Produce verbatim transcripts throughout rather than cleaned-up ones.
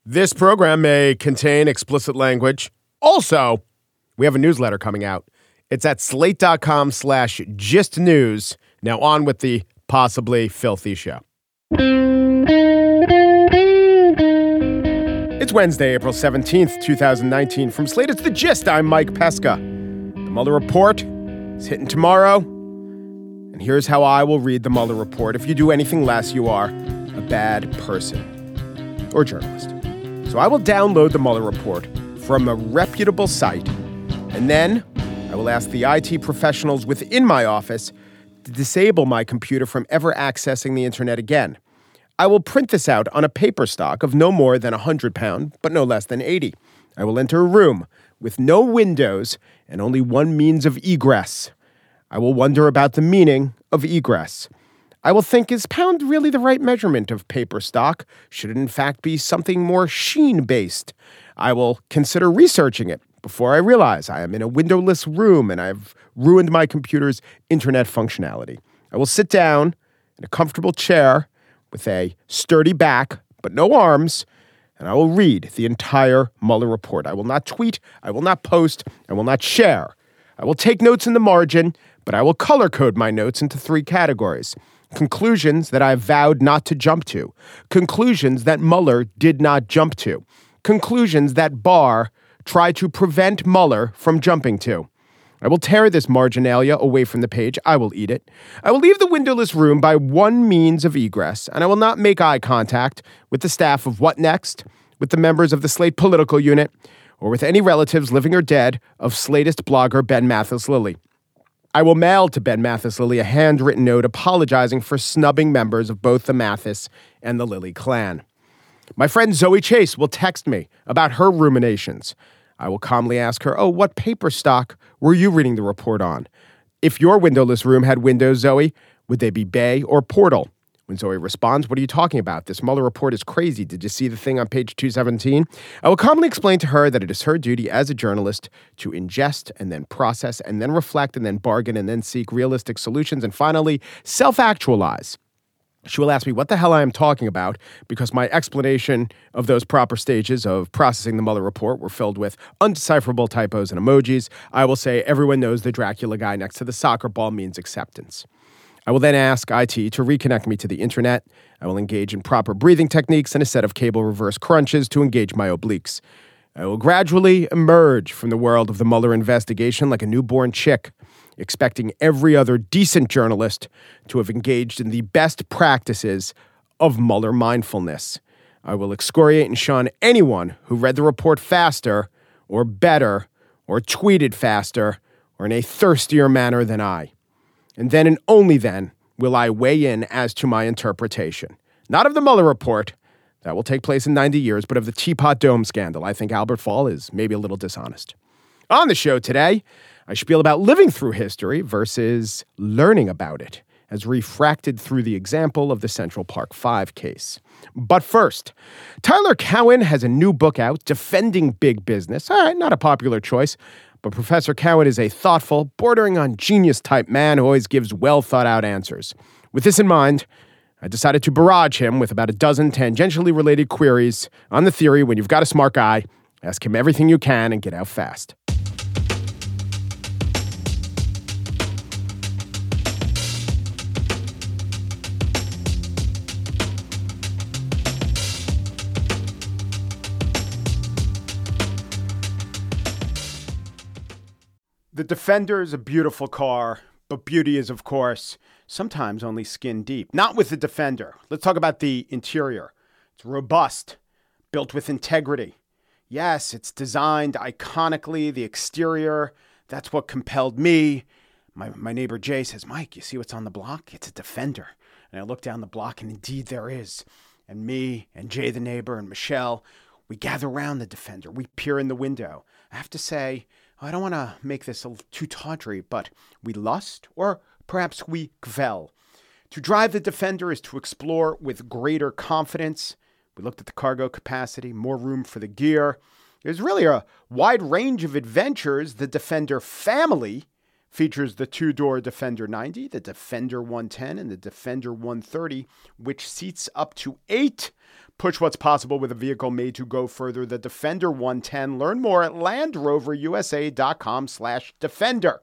This program may contain explicit language. Also, we have a newsletter coming out. It's at slate.com slash gist news. Now on with the possibly filthy show. It's Wednesday, April seventeenth, twenty nineteen. From Slate, it's The Gist. I'm Mike Pesca. The Mueller report is hitting tomorrow. And here's how I will read the Mueller report. If you do anything less, you are a bad person or journalist. So I will download the Mueller report from a reputable site, and then I will ask the I T professionals within my office to disable my computer from ever accessing the internet again. I will print this out on a paper stock of no more than one hundred pounds, but no less than eighty. I will enter a room with no windows and only one means of egress. I will wonder about the meaning of egress. I will think, is pound really the right measurement of paper stock? Should it in fact be something more sheen-based? I will consider researching it before I realize I am in a windowless room and I've ruined my computer's internet functionality. I will sit down in a comfortable chair with a sturdy back, but no arms, and I will read the entire Mueller report. I will not tweet, I will not post, I will not share. I will take notes in the margin, but I will color code my notes into three categories. Conclusions that I vowed not to jump to. Conclusions that Mueller did not jump to. Conclusions that Barr tried to prevent Mueller from jumping to. I will tear this marginalia away from the page. I will eat it. I will leave the windowless room by one means of egress, and I will not make eye contact with the staff of What Next, with the members of the Slate political unit, or with any relatives living or dead of Slatist blogger Ben Mathis-Lilly. I will mail to Ben Mathis-Lilly a handwritten note apologizing for snubbing members of both the Mathis and the Lilly clan. My friend Zoe Chase will text me about her ruminations. I will calmly ask her, oh, what paper stock were you reading the report on? If your windowless room had windows, Zoe, would they be bay or portal? When Zoe responds, what are you talking about? This Mueller report is crazy. Did you see the thing on page two seventeen? I will calmly explain to her that it is her duty as a journalist to ingest and then process and then reflect and then bargain and then seek realistic solutions and finally self-actualize. She will ask me what the hell I am talking about because my explanation of those proper stages of processing the Mueller report were filled with undecipherable typos and emojis. I will say everyone knows the Dracula guy next to the soccer ball means acceptance. I will then ask I T to reconnect me to the internet. I will engage in proper breathing techniques and a set of cable reverse crunches to engage my obliques. I will gradually emerge from the world of the Mueller investigation like a newborn chick, expecting every other decent journalist to have engaged in the best practices of Mueller mindfulness. I will excoriate and shun anyone who read the report faster or better or tweeted faster or in a thirstier manner than I. And then and only then will I weigh in as to my interpretation. Not of the Mueller report, that will take place in ninety years, but of the Teapot Dome scandal. I think Albert Fall is maybe a little dishonest. On the show today, I spiel about living through history versus learning about it, as refracted through the example of the Central Park Five case. But first, Tyler Cowen has a new book out, Defending Big Business. All right, not a popular choice, but Professor Cowen is a thoughtful, bordering on genius-type man who always gives well-thought-out answers. With this in mind, I decided to barrage him with about a dozen tangentially related queries on the theory when you've got a smart guy, ask him everything you can and get out fast. The Defender is a beautiful car, but beauty is, of course, sometimes only skin deep. Not with the Defender. Let's talk about the interior. It's robust, built with integrity. Yes, it's designed iconically. The exterior, that's what compelled me. My, my neighbor Jay says, Mike, you see what's on the block? It's a Defender. And I look down the block, and indeed there is. And me and Jay the neighbor and Michelle, we gather around the Defender. We peer in the window. I have to say, I don't want to make this too tawdry, but we lust, or perhaps we gvel. To drive the Defender is to explore with greater confidence. We looked at the cargo capacity, more room for the gear. There's really a wide range of adventures the Defender family features the two-door Defender ninety, the Defender one ten, and the Defender one thirty, which seats up to eight. Push what's possible with a vehicle made to go further. The Defender one ten. Learn more at LandRoverUSA.com slash Defender.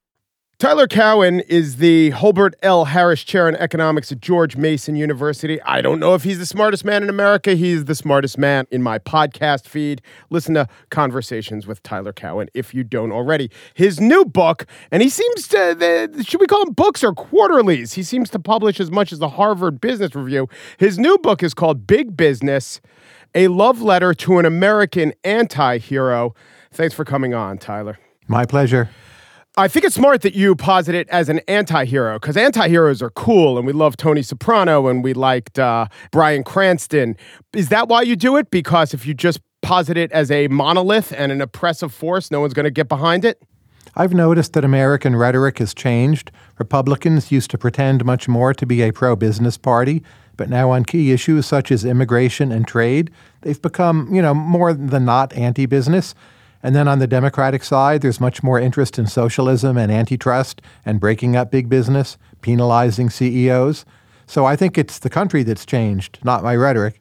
Tyler Cowen is the Holbert L. Harris Chair in Economics at George Mason University. I don't know if he's the smartest man in America. He's the smartest man in my podcast feed. Listen to Conversations with Tyler Cowen if you don't already. His new book, and he seems to, the, should we call them books or quarterlies? He seems to publish as much as the Harvard Business Review. His new book is called Big Business, A Love Letter to an American Anti-Hero. Thanks for coming on, Tyler. My pleasure. I think it's smart that you posit it as an anti-hero, because anti-heroes are cool, and we love Tony Soprano, and we liked uh, Bryan Cranston. Is that why you do it? Because if you just posit it as a monolith and an oppressive force, no one's going to get behind it? I've noticed that American rhetoric has changed. Republicans used to pretend much more to be a pro-business party, but now on key issues such as immigration and trade, they've become, you know, more than not anti-business. And then on the Democratic side, there's much more interest in socialism and antitrust and breaking up big business, penalizing C E Os. So I think it's the country that's changed, not my rhetoric.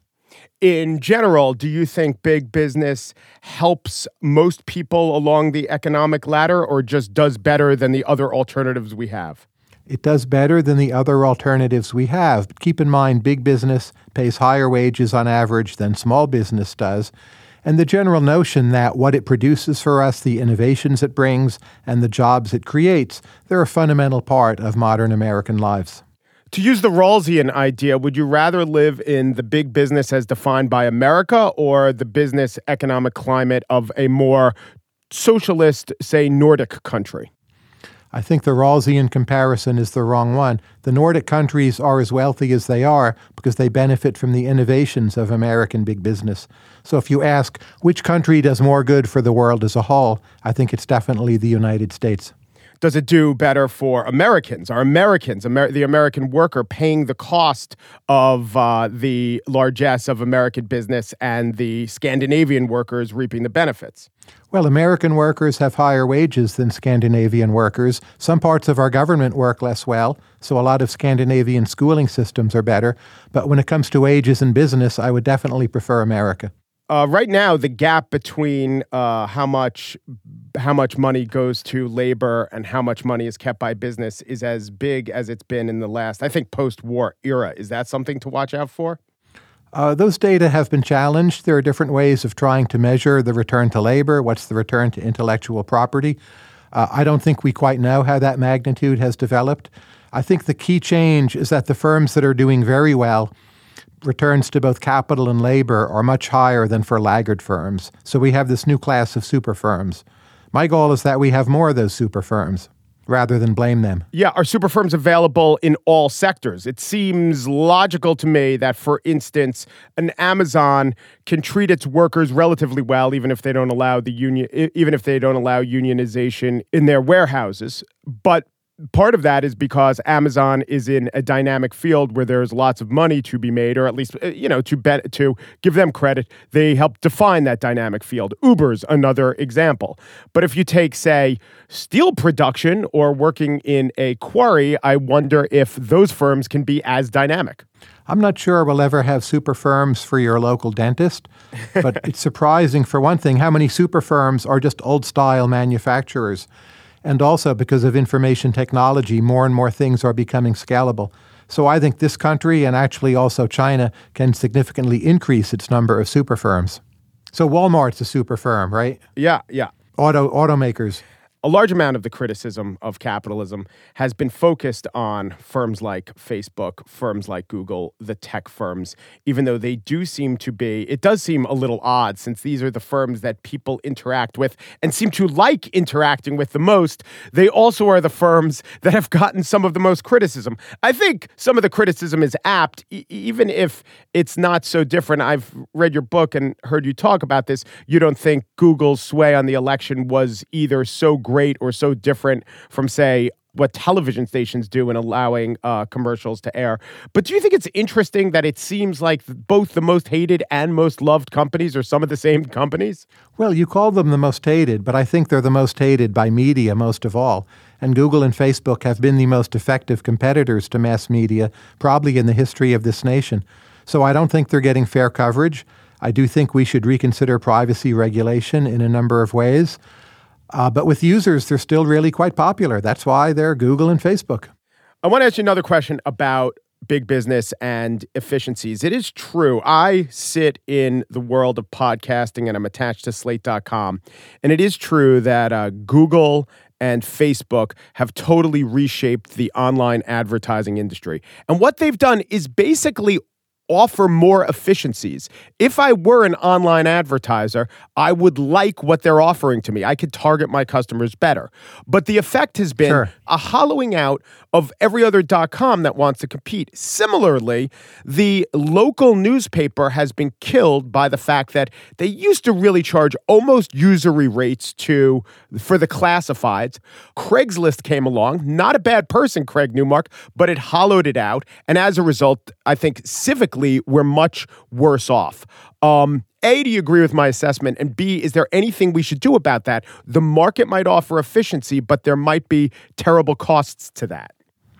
In general, do you think big business helps most people along the economic ladder or just does better than the other alternatives we have? It does better than the other alternatives we have. But keep in mind, big business pays higher wages on average than small business does. And the general notion that what it produces for us, the innovations it brings, and the jobs it creates, they're a fundamental part of modern American lives. To use the Rawlsian idea, would you rather live in the big business as defined by America or the business economic climate of a more socialist, say, Nordic country? I think the Rawlsian comparison is the wrong one. The Nordic countries are as wealthy as they are because they benefit from the innovations of American big business. So if you ask which country does more good for the world as a whole, I think it's definitely the United States. Does it do better for Americans? Are Americans, Amer- the American worker, paying the cost of uh, the largesse of American business and the Scandinavian workers reaping the benefits? Well, American workers have higher wages than Scandinavian workers. Some parts of our government work less well, so a lot of Scandinavian schooling systems are better. But when it comes to wages in business, I would definitely prefer America. Uh, right now, the gap between uh, how much how much money goes to labor and how much money is kept by business is as big as it's been in the last, I think, post-war era. Is that something to watch out for? Uh, those data have been challenged. There are different ways of trying to measure the return to labor. What's the return to intellectual property? Uh, I don't think we quite know how that magnitude has developed. I think the key change is that the firms that are doing very well, returns to both capital and labor are much higher than for laggard firms. So we have this new class of super firms. My goal is that we have more of those super firms rather than blame them. Yeah, are super firms available in all sectors? It seems logical to me that, for instance, an Amazon can treat its workers relatively well, even if they don't allow the union, even if they don't allow unionization in their warehouses. But part of that is because Amazon is in a dynamic field where there's lots of money to be made, or at least, you know, to bet, to give them credit, they help define that dynamic field. Uber's another example. But if you take, say, steel production or working in a quarry, I wonder if those firms can be as dynamic. I'm not sure we'll ever have super firms for your local dentist, but it's surprising, for one thing, how many super firms are just old-style manufacturers. And also, because of information technology, more and more things are becoming scalable. So I think this country, and actually also China, can significantly increase its number of super firms. So Walmart's a super firm, right? Yeah, yeah. Auto automakers. A large amount of the criticism of capitalism has been focused on firms like Facebook, firms like Google, the tech firms, even though they do seem to be, it does seem a little odd since these are the firms that people interact with and seem to like interacting with the most. They also are the firms that have gotten some of the most criticism. I think some of the criticism is apt, e- even if it's not so different. I've read your book and heard you talk about this. You don't think Google's sway on the election was either so great great or so different from, say, what television stations do in allowing uh, commercials to air. But do you think it's interesting that it seems like both the most hated and most loved companies are some of the same companies? Well, you call them the most hated, but I think they're the most hated by media most of all. And Google and Facebook have been the most effective competitors to mass media, probably in the history of this nation. So I don't think they're getting fair coverage. I do think we should reconsider privacy regulation in a number of ways. Uh, but with users, they're still really quite popular. That's why they're Google and Facebook. I want to ask you another question about big business and efficiencies. It is true. I sit in the world of podcasting and I'm attached to slate dot com. And it is true that uh, Google and Facebook have totally reshaped the online advertising industry. And what they've done is basically offer more efficiencies. If I were an online advertiser, I would like what they're offering to me. I could target my customers better. But the effect has been Sure. a hollowing out of every other .com that wants to compete. Similarly, the local newspaper has been killed by the fact that they used to really charge almost usury rates to for the classifieds. Craigslist came along, not a bad person, Craig Newmark, but it hollowed it out. And as a result, I think civically, we're much worse off. Um, A, do you agree with my assessment? And B, is there anything we should do about that? The market might offer efficiency, but there might be terrible costs to that.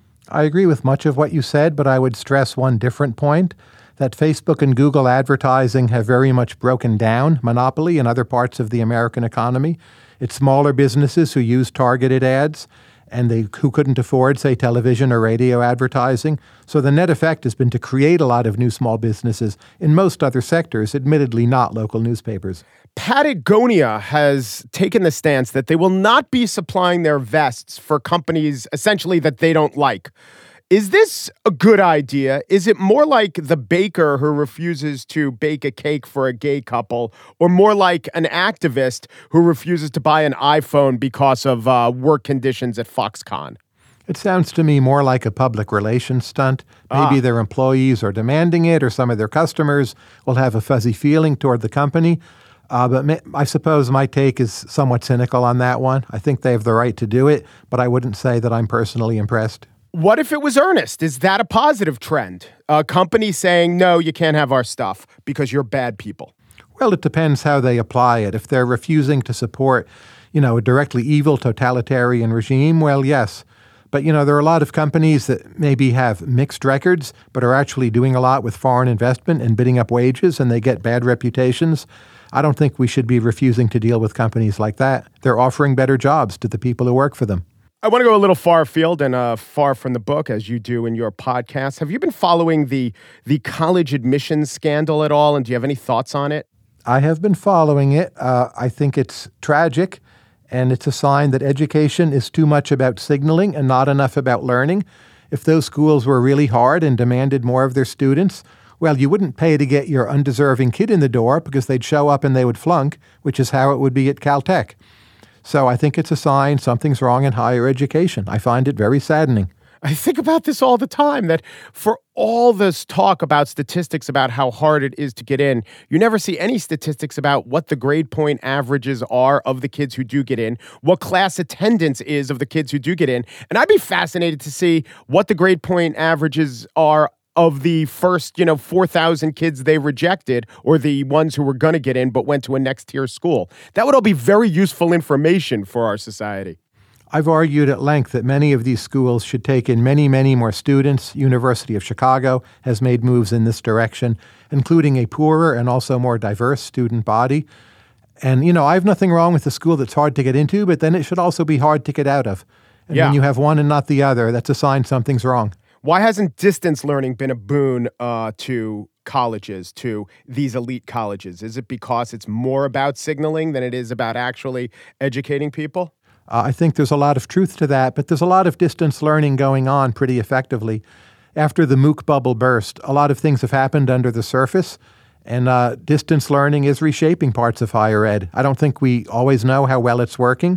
I agree with much of what you said, but I would stress one different point, that Facebook and Google advertising have very much broken down monopoly in other parts of the American economy. It's smaller businesses who use targeted ads and they who couldn't afford, say, television or radio advertising. So the net effect has been to create a lot of new small businesses in most other sectors, admittedly not local newspapers. Patagonia has taken the stance that they will not be supplying their vests for companies essentially that they don't like. Is this a good idea? Is it more like the baker who refuses to bake a cake for a gay couple, or more like an activist who refuses to buy an iPhone because of uh, work conditions at Foxconn? It sounds to me more like a public relations stunt. Maybe Ah. their employees are demanding it, or some of their customers will have a fuzzy feeling toward the company. Uh, but ma- I suppose my take is somewhat cynical on that one. I think they have the right to do it, but I wouldn't say that I'm personally impressed. What if it was earnest? Is that a positive trend? A company saying, no, you can't have our stuff because you're bad people. Well, it depends how they apply it. If they're refusing to support, you know, a directly evil totalitarian regime, well, yes. But, you know, there are a lot of companies that maybe have mixed records, but are actually doing a lot with foreign investment and bidding up wages, and they get bad reputations. I don't think we should be refusing to deal with companies like that. They're offering better jobs to the people who work for them. I want to go a little far afield and uh, far from the book, as you do in your podcast. Have you been following the the college admissions scandal at all, and do you have any thoughts on it? I have been following it. Uh, I think it's tragic, and it's a sign that education is too much about signaling and not enough about learning. If those schools were really hard and demanded more of their students, well, you wouldn't pay to get your undeserving kid in the door because they'd show up and they would flunk, which is how it would be at Caltech. So I think it's a sign something's wrong in higher education. I find it very saddening. I think about this all the time, that for all this talk about statistics about how hard it is to get in, you never see any statistics about what the grade point averages are of the kids who do get in, what class attendance is of the kids who do get in. And I'd be fascinated to see what the grade point averages are of the first, you know, four thousand kids they rejected, or the ones who were going to get in but went to a next tier school. That would all be very useful information for our society. I've argued at length that many of these schools should take in many, many more students. University of Chicago has made moves in this direction, including a poorer and also more diverse student body. And, you know, I have nothing wrong with a school that's hard to get into, but then it should also be hard to get out of. And Yeah. when you have one and not the other, that's a sign something's wrong. Why hasn't distance learning been a boon uh, to colleges, to these elite colleges? Is it because it's more about signaling than it is about actually educating people? Uh, I think there's a lot of truth to that, but there's a lot of distance learning going on pretty effectively. After the MOOC bubble burst, a lot of things have happened under the surface, and uh, distance learning is reshaping parts of higher ed. I don't think we always know how well it's working.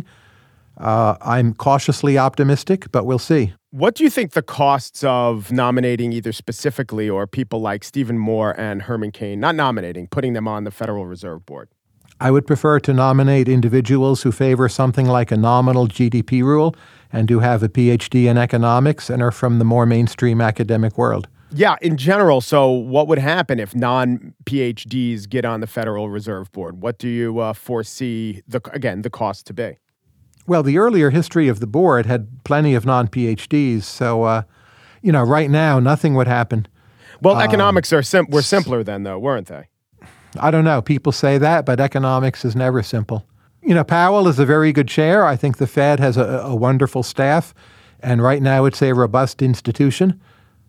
Uh, I'm cautiously optimistic, but we'll see. What do you think the costs of nominating either specifically or people like Stephen Moore and Herman Cain, not nominating, putting them on the Federal Reserve Board? I would prefer to nominate individuals who favor something like a nominal G D P rule and who have a P H D in economics and are from the more mainstream academic world. Yeah, in general. So what would happen if non-P H Ds get on the Federal Reserve Board? What do you uh, foresee, the again, the cost to be? Well, the earlier history of the board had plenty of non-P H Ds. So, uh, you know, right now, nothing would happen. Well, economics um, are sim- were simpler then, though, weren't they? I don't know. People say that, but economics is never simple. You know, Powell is a very good chair. I think the Fed has a, a wonderful staff. And right now, it's a robust institution.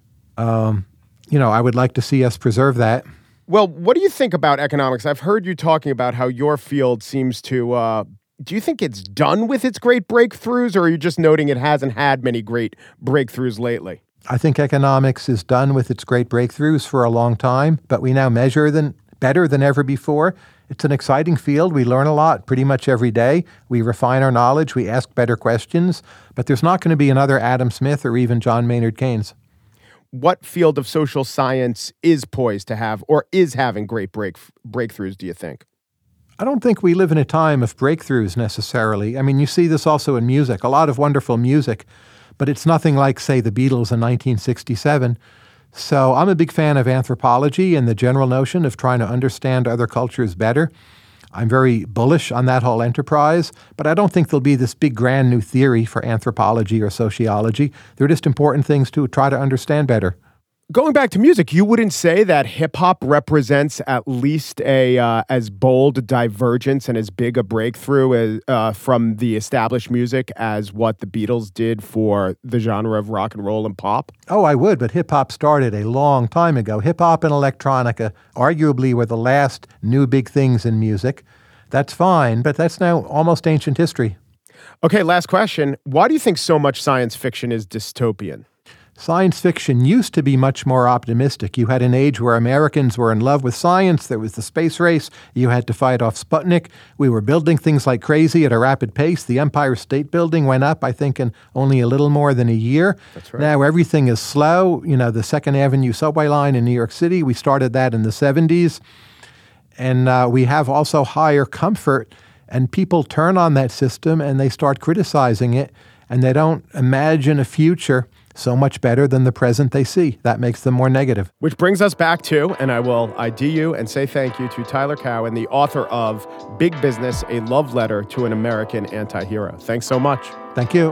Um, you know, I would like to see us preserve that. Well, what do you think about economics? I've heard you talking about how your field seems to, uh, do you think it's done with its great breakthroughs, or are you just noting it hasn't had many great breakthroughs lately? I think economics is done with its great breakthroughs for a long time, but we now measure them better than ever before. It's an exciting field. We learn a lot pretty much every day. We refine our knowledge. We ask better questions, but there's not going to be another Adam Smith or even John Maynard Keynes. What field of social science is poised to have or is having great break breakthroughs, do you think? I don't think we live in a time of breakthroughs necessarily. I mean, you see this also in music, a lot of wonderful music, but it's nothing like, say, the Beatles in nineteen sixty-seven. So I'm a big fan of anthropology and the general notion of trying to understand other cultures better. I'm very bullish on that whole enterprise, but I don't think there'll be this big grand new theory for anthropology or sociology. They're just important things to try to understand better. Going back to music, you wouldn't say that hip-hop represents at least a uh, as bold a divergence and as big a breakthrough as, uh, from the established music as what the Beatles did for the genre of rock and roll and pop? Oh, I would, but hip-hop started a long time ago. Hip-hop and electronica arguably were the last new big things in music. That's fine, but that's now almost ancient history. Okay, last question. Why do you think so much science fiction is dystopian? Science fiction used to be much more optimistic. You had an age where Americans were in love with science. There was the space race. You had to fight off Sputnik. We were building things like crazy at a rapid pace. The Empire State Building went up, I think, in only a little more than a year. That's right. Now everything is slow. You know, the Second Avenue subway line in New York City, we started that in the seventies. And uh, we have also higher comfort. And people turn on that system and they start criticizing it. And they don't imagine a future so much better than the present they see. That makes them more negative. Which brings us back to, and I will I D you and say thank you to Tyler Cowen, the author of Big Business, A Love Letter to an American Anti-Hero. Thanks so much. Thank you.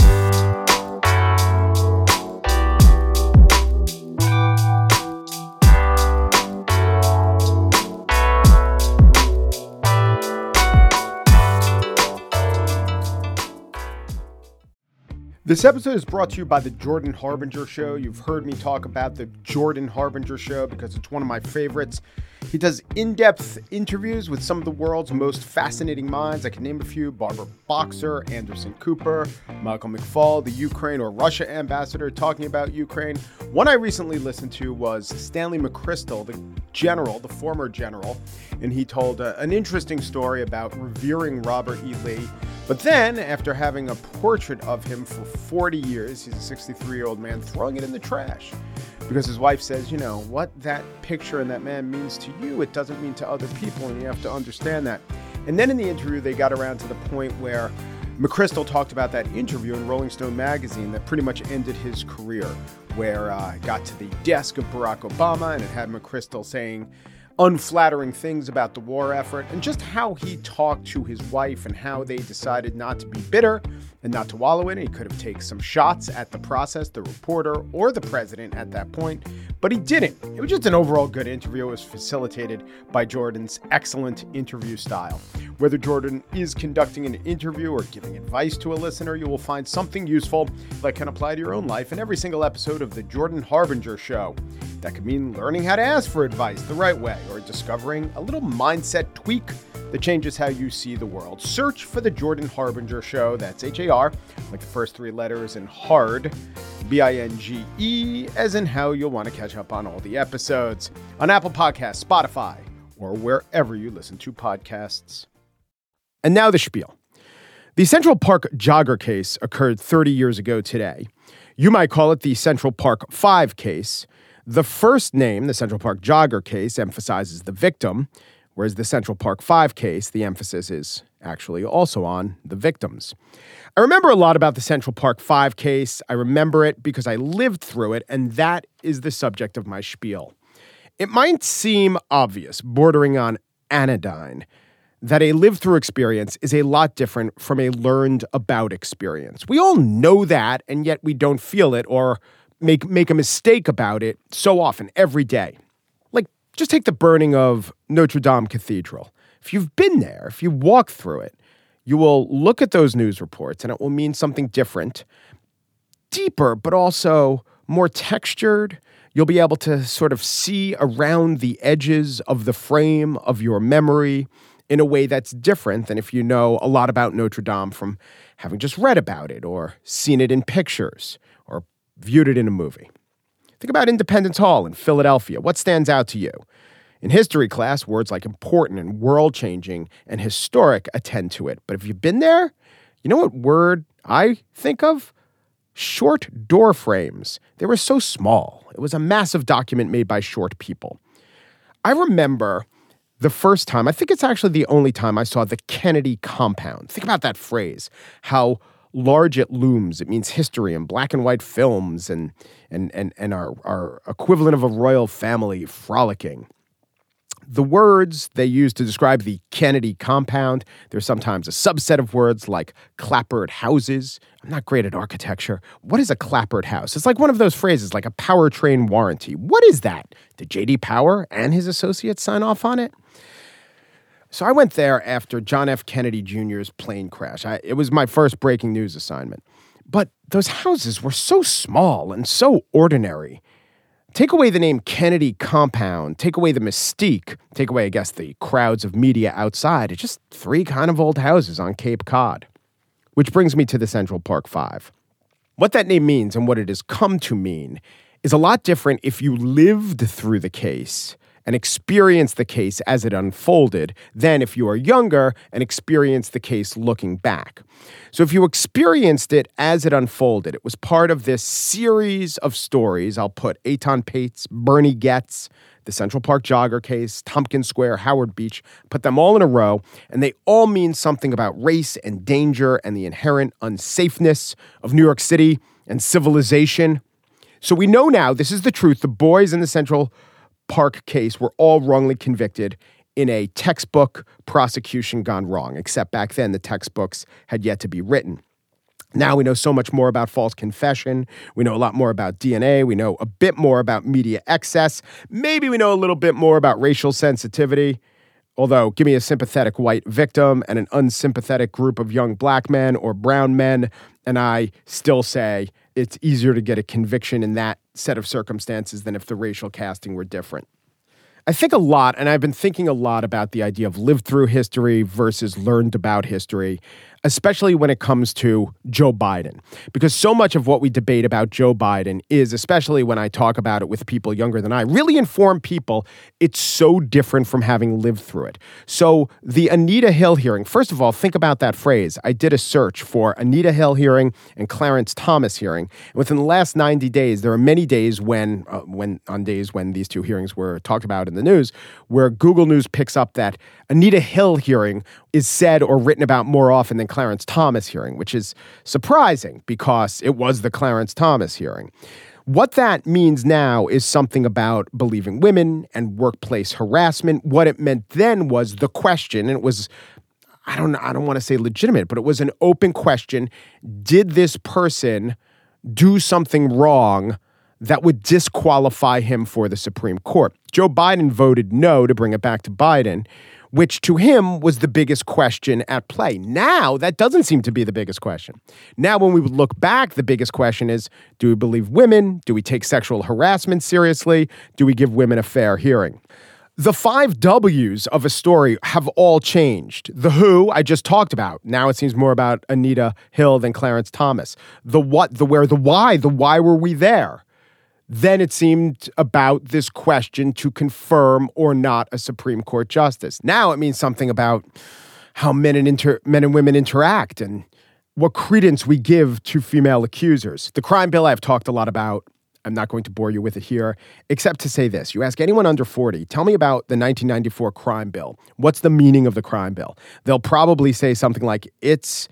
This episode is brought to you by the Jordan Harbinger Show. You've heard me talk about the Jordan Harbinger Show because it's one of my favorites. He does in-depth interviews with some of the world's most fascinating minds. I can name a few: Barbara Boxer, Anderson Cooper, Michael McFaul, the Ukraine or Russia ambassador talking about Ukraine. One I recently listened to was Stanley McChrystal, the general, the former general, and he told uh, an interesting story about revering Robert E. Lee. But then, after having a portrait of him for forty years, he's a sixty-three-year-old man, throwing it in the trash. Because his wife says, you know, what that picture and that man means to you, it doesn't mean to other people, and you have to understand that. And then in the interview, they got around to the point where McChrystal talked about that interview in Rolling Stone magazine that pretty much ended his career, where uh, it got to the desk of Barack Obama, and it had McChrystal saying unflattering things about the war effort, and just how he talked to his wife and how they decided not to be bitter and not to wallow in it. He could have taken some shots at the process, the reporter, or the president at that point, but he didn't. It was just an overall good interview. It was facilitated by Jordan's excellent interview style. Whether Jordan is conducting an interview or giving advice to a listener, you will find something useful that can apply to your own life in every single episode of The Jordan Harbinger Show. That could mean learning how to ask for advice the right way, or discovering a little mindset tweak that changes how you see the world. Search for The Jordan Harbinger Show. That's H A R, like the first three letters, and hard, B I N G E, as in how you'll want to catch up on all the episodes on Apple Podcasts, Spotify, or wherever you listen to podcasts. And now the spiel. The Central Park jogger case occurred thirty years ago today. You might call it the Central Park Five case. The first name, the Central Park jogger case, emphasizes the victim, Whereas the Central Park Five case, the emphasis is actually also on the victims. I remember a lot about the Central Park Five case. I remember it because I lived through it, and that is the subject of my spiel. It might seem obvious, bordering on anodyne, that a lived-through experience is a lot different from a learned-about experience. We all know that, and yet we don't feel it or make, make a mistake about it so often, every day. Like, just take the burning of Notre Dame Cathedral. If you've been there, if you walk through it, you will look at those news reports, and it will mean something different, deeper, but also more textured. You'll be able to sort of see around the edges of the frame of your memory in a way that's different than if you know a lot about Notre Dame from having just read about it or seen it in pictures or viewed it in a movie. Think about Independence Hall in Philadelphia. What stands out to you? In history class, words like important and world-changing and historic attend to it. But if you've been there, you know what word I think of? Short door frames. They were so small. It was a massive document made by short people. I remember the first time, I think it's actually the only time I saw the Kennedy compound. Think about that phrase, how large it looms. It means history and black and white films and and and, and our, our equivalent of a royal family frolicking. The words they use to describe the Kennedy compound, there's sometimes a subset of words like clapboard houses. I'm not great at architecture. What is a clapboard house? It's like one of those phrases, like a powertrain warranty. What is that? Did J D Power and his associates sign off on it? So I went there after John F. Kennedy Junior's plane crash. I, it was my first breaking news assignment. But those houses were so small and so ordinary. Take away the name Kennedy Compound, take away the mystique, take away, I guess, the crowds of media outside. It's just three kind of old houses on Cape Cod. Which brings me to the Central Park Five. What that name means and what it has come to mean is a lot different if you lived through the case and experienced the case as it unfolded than if you are younger and experienced the case looking back. So if you experienced it as it unfolded, it was part of this series of stories. I'll put Eitan Pates, Bernie Goetz, the Central Park Jogger case, Tompkins Square, Howard Beach, put them all in a row, and they all mean something about race and danger and the inherent unsafeness of New York City and civilization. So we know now, this is the truth, the boys in the Central Park case were all wrongly convicted in a textbook prosecution gone wrong, except back then the textbooks had yet to be written. Now we know so much more about false confession. We know a lot more about D N A. We know a bit more about media excess. Maybe we know a little bit more about racial sensitivity. Although, give me a sympathetic white victim and an unsympathetic group of young black men or brown men, and I still say it's easier to get a conviction in that set of circumstances than if the racial casting were different. I think a lot, and I've been thinking a lot about the idea of lived through history versus learned about history, especially when it comes to Joe Biden. Because so much of what we debate about Joe Biden is, especially when I talk about it with people younger than I, really informed people, it's so different from having lived through it. So the Anita Hill hearing, first of all, think about that phrase. I did a search for Anita Hill hearing and Clarence Thomas hearing. And within the last ninety days, there are many days when, uh, when on days when these two hearings were talked about in the news, where Google News picks up that Anita Hill hearing is said or written about more often than Clarence Thomas hearing, which is surprising because it was the Clarence Thomas hearing. What that means now is something about believing women and workplace harassment. What it meant then was the question, and it was, I don't, I don't want to say legitimate, but it was an open question. Did this person do something wrong that would disqualify him for the Supreme Court? Joe Biden voted no to bring it back to Biden, which to him was the biggest question at play. Now, that doesn't seem to be the biggest question. Now, when we would look back, the biggest question is, do we believe women? Do we take sexual harassment seriously? Do we give women a fair hearing? The five W's of a story have all changed. The who, I just talked about. Now it seems more about Anita Hill than Clarence Thomas. The what, the where, the why. The why were we there? Then it seemed about this question to confirm or not a Supreme Court justice. Now it means something about how men and inter- men and women interact and what credence we give to female accusers. The crime bill I've talked a lot about I'm not going to bore you with it here, except to say this. You ask anyone under forty, tell me about the nineteen ninety-four crime bill. What's the meaning of the crime bill? They'll probably say something like, it's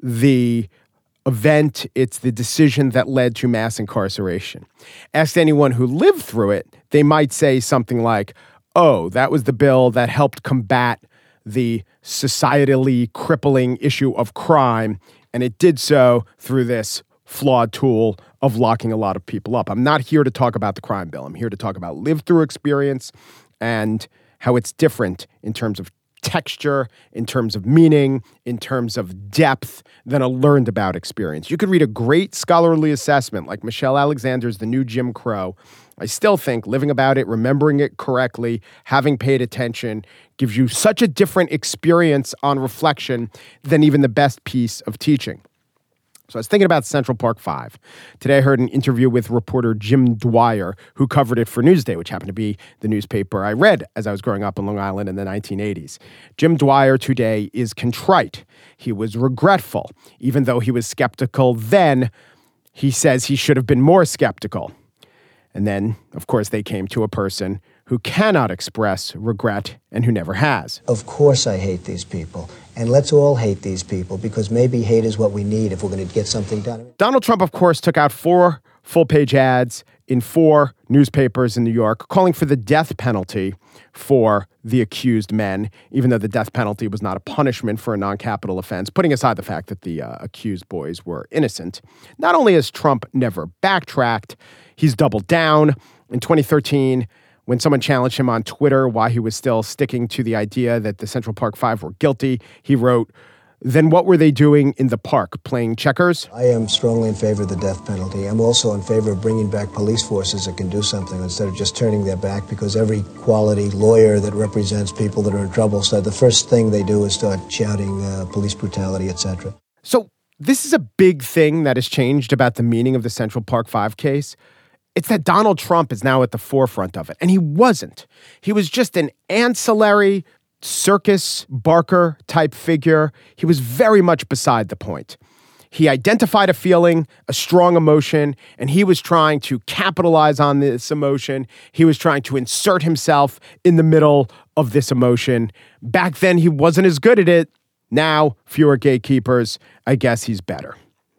the event, it's the decision that led to mass incarceration. Ask anyone who lived through it, they might say something like, oh, that was the bill that helped combat the societally crippling issue of crime, and it did so through this flawed tool of locking a lot of people up. I'm not here to talk about the crime bill. I'm here to talk about lived-through experience and how it's different in terms of texture, in terms of meaning, in terms of depth than a learned-about experience. You could read a great scholarly assessment like Michelle Alexander's The New Jim Crow. I still think living about it, remembering it correctly, having paid attention, gives you such a different experience on reflection than even the best piece of teaching. So I was thinking about Central Park Five. Today I heard an interview with reporter Jim Dwyer, who covered it for Newsday, which happened to be the newspaper I read as I was growing up in Long Island in the nineteen eighties. Jim Dwyer today is contrite. He was regretful. Even though he was skeptical then, he says he should have been more skeptical. And then, of course, they came to a person who cannot express regret and who never has. Of course I hate these people. And let's all hate these people, because maybe hate is what we need if we're going to get something done. Donald Trump, of course, took out four full-page ads in four newspapers in New York calling for the death penalty for the accused men, even though the death penalty was not a punishment for a non-capital offense, putting aside the fact that the uh, accused boys were innocent. Not only has Trump never backtracked, he's doubled down. In twenty thirteen, when someone challenged him on Twitter why he was still sticking to the idea that the Central Park Five were guilty, he wrote, "Then what were they doing in the park, playing checkers?" I am strongly in favor of the death penalty. I'm also in favor of bringing back police forces that can do something instead of just turning their back, because every quality lawyer that represents people that are in trouble said the first thing they do is start shouting uh, police brutality, et cetera. So this is a big thing that has changed about the meaning of the Central Park Five case. It's that Donald Trump is now at the forefront of it. And he wasn't. He was just an ancillary circus barker type figure. He was very much beside the point. He identified a feeling, a strong emotion, and he was trying to capitalize on this emotion. He was trying to insert himself in the middle of this emotion. Back then, he wasn't as good at it. Now, fewer gatekeepers. I guess he's better.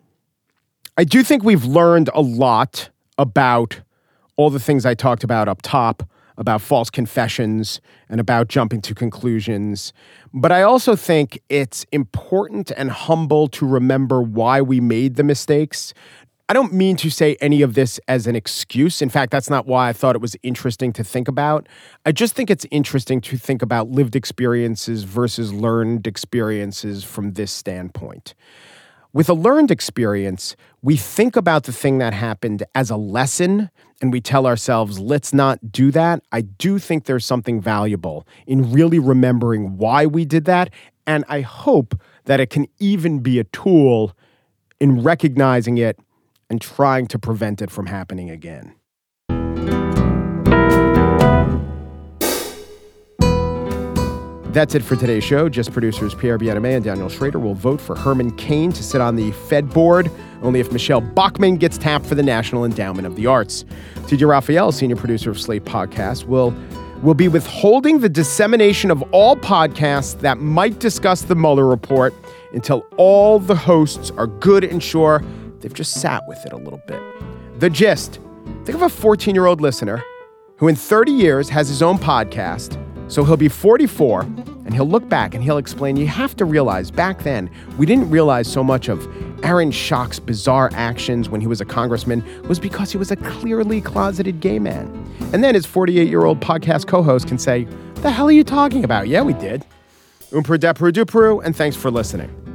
I do think we've learned a lot about all the things I talked about up top, about false confessions and about jumping to conclusions. But I also think it's important and humble to remember why we made the mistakes. I don't mean to say any of this as an excuse. In fact, that's not why I thought it was interesting to think about. I just think it's interesting to think about lived experiences versus learned experiences from this standpoint. With a learned experience, we think about the thing that happened as a lesson and we tell ourselves, let's not do that. I do think there's something valuable in really remembering why we did that. And I hope that it can even be a tool in recognizing it and trying to prevent it from happening again. That's it for today's show. Just producers Pierre Bienaimé and Daniel Schrader will vote for Herman Cain to sit on the Fed board, only if Michelle Bachmann gets tapped for the National Endowment of the Arts. T J Raphael, senior producer of Slate Podcasts, will, will be withholding the dissemination of all podcasts that might discuss the Mueller report until all the hosts are good and sure they've just sat with it a little bit. The gist. Think of a fourteen-year-old listener who in thirty years has his own podcast. So he'll be forty-four, and he'll look back and he'll explain, you have to realize back then, we didn't realize so much of Aaron Schock's bizarre actions when he was a congressman was because he was a clearly closeted gay man. And then his forty-eight-year-old podcast co-host can say, the hell are you talking about? Yeah, we did. Umpru depru dupru, and thanks for listening.